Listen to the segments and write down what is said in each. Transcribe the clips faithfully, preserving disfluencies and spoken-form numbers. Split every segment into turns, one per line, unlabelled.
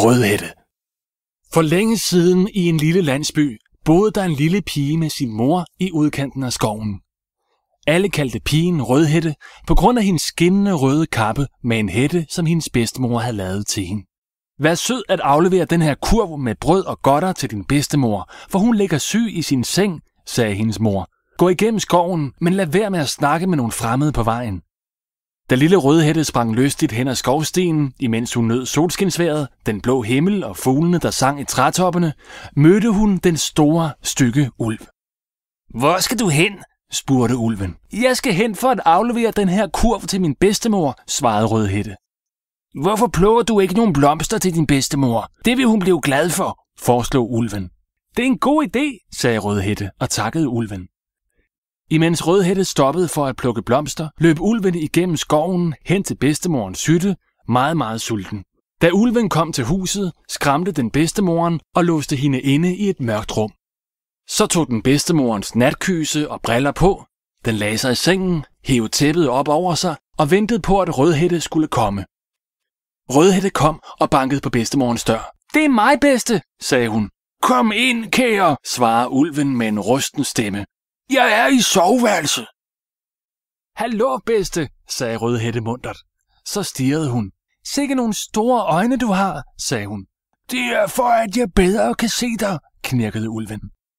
Rødhætte. For længe siden i en lille landsby boede der en lille pige med sin mor i udkanten af skoven. Alle kaldte pigen Rødhætte på grund af hendes skinnende røde kappe med en hætte, som hendes bedstemor havde lavet til hende. Vær sød at aflevere den her kurv med brød og godter til din bedstemor, for hun ligger syg i sin seng, sagde hendes mor. Gå igennem skoven, men lad være med at snakke med nogle fremmede på vejen. Da lille Rødhætte sprang lystigt hen ad skovstien, imens hun nød solskinsvejret, den blå himmel og fuglene, der sang i trætoppene, mødte hun den store, stygge ulv. Hvor skal du hen? Spurgte ulven. Jeg skal hen for at aflevere den her kurv til min bedstemor, svarede Rødhætte. Hvorfor plukker du ikke nogen blomster til din bedstemor? Det vil hun blive glad for, foreslog ulven. Det er en god idé, sagde Rødhætte og takkede ulven. Imens Rødhætte stoppede for at plukke blomster, løb ulven igennem skoven hen til bedstemorens hytte, meget, meget sulten. Da ulven kom til huset, skræmte den bedstemoren og låste hende inde i et mørkt rum. Så tog den bedstemorens natkyse og briller på, den lagde sig i sengen, hævde tæppet op over sig og ventede på, at Rødhætte skulle komme. Rødhætte kom og bankede på bedstemorens dør. Det er mig, bedste, sagde hun. Kom ind, kære, svarede ulven med en rusten stemme. Jeg er i soveværelset. Hallo, bedste, sagde Rødhætte muntert. Så stirrede hun. Sikke nogle store øjne, du har, sagde hun. Det er for, at jeg bedre kan se dig, knirkede ulven.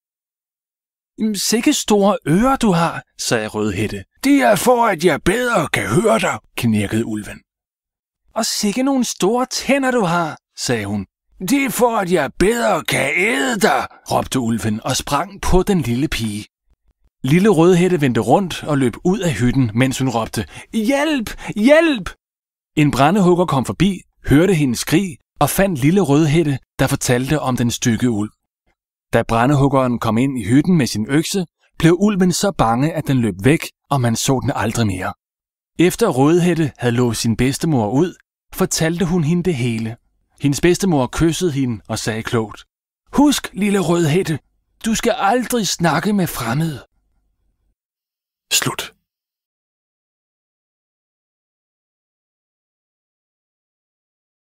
Sikke store ører, du har, sagde Rødhætte. Det er for, at jeg bedre kan høre dig, knirkede ulven. Og sikke nogle store tænder, du har, sagde hun. Det er for, at jeg bedre kan æde dig, råbte ulven og sprang på den lille pige. Lille Rødhætte vendte rundt og løb ud af hytten, mens hun råbte, hjælp, hjælp! En brændehugger kom forbi, hørte hendes skrig og fandt lille Rødhætte, der fortalte om den stygge ulv. Da brændehuggeren kom ind i hytten med sin økse, blev ulven så bange, at den løb væk, og man så den aldrig mere. Efter Rødhætte havde låst sin bedstemor ud, fortalte hun hende det hele. Hendes bedstemor kyssede hende og sagde klogt, husk, lille Rødhætte, du skal aldrig snakke med fremmede. Slut.